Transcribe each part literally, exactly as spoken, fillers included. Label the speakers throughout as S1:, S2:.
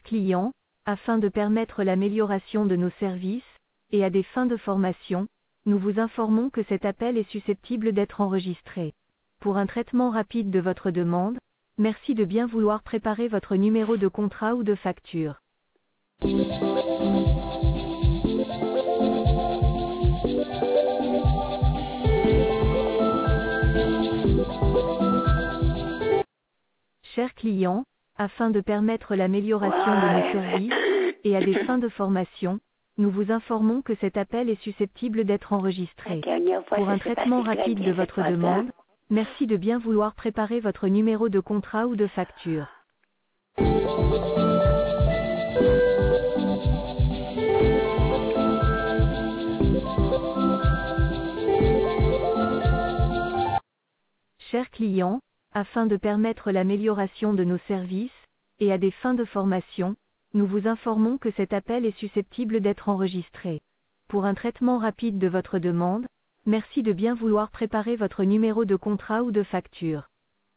S1: clients, afin de permettre l'amélioration de nos services, et à des fins de formation, nous vous informons que cet appel est susceptible d'être enregistré. Pour un traitement rapide de votre demande, merci de bien vouloir préparer votre numéro de contrat ou de facture. Chers clients, afin de permettre l'amélioration de nos services, et à des fins de formation, nous vous informons que cet appel est susceptible d'être enregistré. Pour un traitement rapide de votre demande, merci de bien vouloir préparer votre numéro de contrat ou de facture. Chers clients, afin de permettre l'amélioration de nos services, et à des fins de formation, nous vous informons que cet appel est susceptible d'être enregistré. Pour un traitement rapide de votre demande, merci de bien vouloir préparer votre numéro de contrat ou de facture.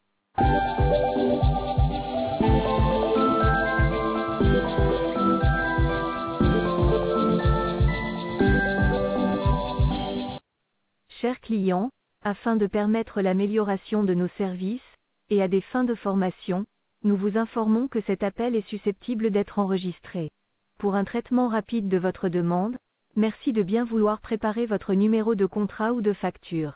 S1: Chers clients, afin de permettre l'amélioration de nos services, et à des fins de formation, nous vous informons que cet appel est susceptible d'être enregistré. Pour un traitement rapide de votre demande, merci de bien vouloir préparer votre numéro de contrat ou de facture.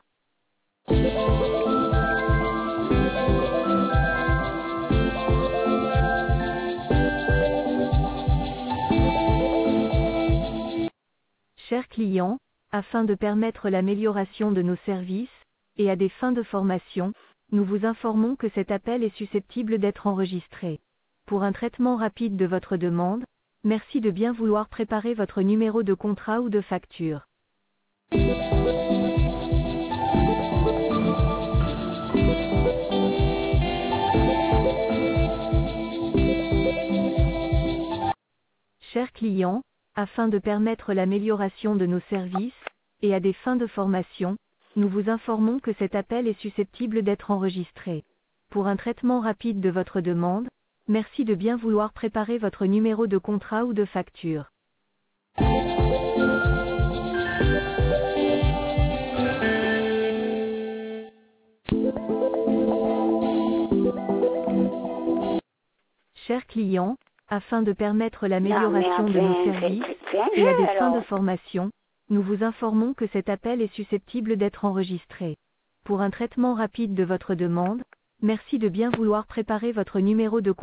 S1: Chers clients, afin de permettre l'amélioration de nos services, et à des fins de formation, nous vous informons que cet appel est susceptible d'être enregistré. Pour un traitement rapide de votre demande, merci de bien vouloir préparer votre numéro de contrat ou de facture. Chers clients, afin de permettre l'amélioration de nos services, et à des fins de formation, nous vous informons que cet appel est susceptible d'être enregistré. Pour un traitement rapide de votre demande, merci de bien vouloir préparer votre numéro de contrat ou de facture. Chers clients, afin de permettre l'amélioration de nos services, et à des fins de formation, nous vous informons que cet appel est susceptible d'être enregistré. Pour un traitement rapide de votre demande, merci de bien vouloir préparer votre numéro de